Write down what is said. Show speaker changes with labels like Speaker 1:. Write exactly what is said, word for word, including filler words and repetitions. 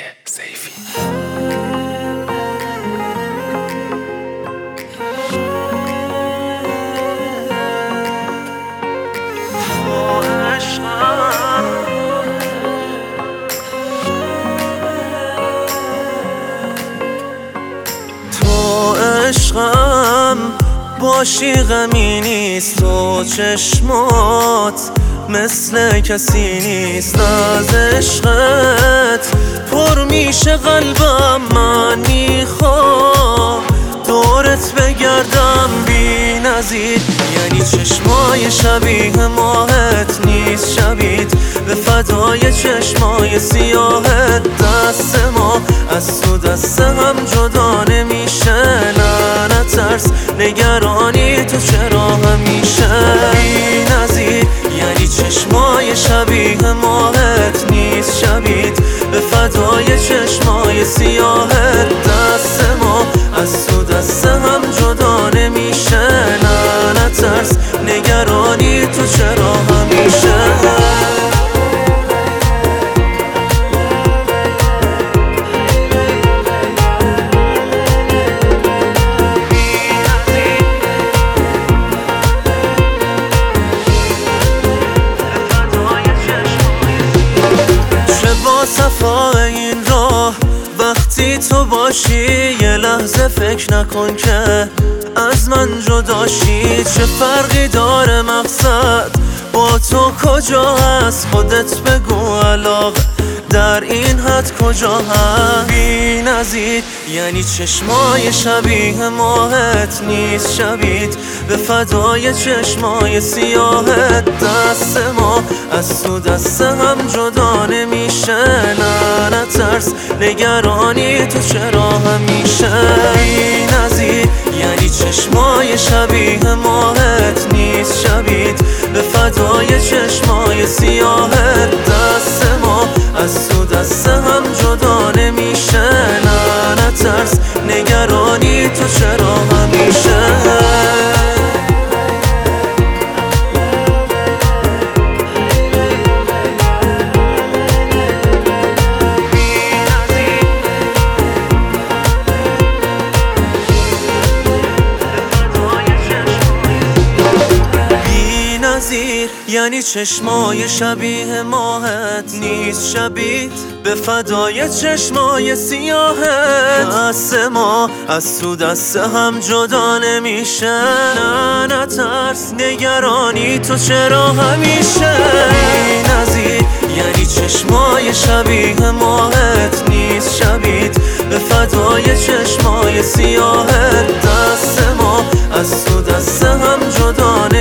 Speaker 1: سیفی.
Speaker 2: تو عشقم باشی غمی نیست، تو چشمات مثل کسی نیست. از عشقت پر میشه قلبم، من میخوام دورت بگردم بی نظیر. یعنی چشمای شبیه ماهت نیست شبیت، به فدای چشمای سیاهت. دست ما از تو دست هم جدا نمیشه، نه نترس نگرانی تو چرا همیشه بی نظیر. یعنی چشمای شبیه ماهت نیست شبیت، به فدای چشمای سیاهت. دست ما از تو دست هم جدا نمیشه، نه نترس نگرانی تو چرا همیشه. صفای این راه وقتی تو باشی، یه لحظه فکر نکن که از من جداشی. چه فرقی داره مقصد با تو کجا هست، خودت بگو علاقه در این حد کجا هست بی نظیر. یعنی چشمای شبیه ماهت نیست شبیت، به فدای چشمای سیاهت. دست ما از تو دست هم جدا نمیشه، نه نترس نگرانی تو چرا همیشه بی نظیر. یعنی چشمای شبیه ماهت نیست شبیت، به فدای چشمای سیاهت. دست ما از تو دست هم جدا نمیشه، نه نترس نگرانی تو چرا همیشه. یعنی چشمای شبیه ماهت نیست شبیت، به فدای چشمای سیاهت. دست ما از تو دست هم جدا نمیشه، نه نترس نگرانی تو چرا همیشه بی نظیر. یعنی چشمای شبیه ماهت نیست شبیت، به فدای چشمای سیاهت. دست ما از تو دست هم جدا نمیشه،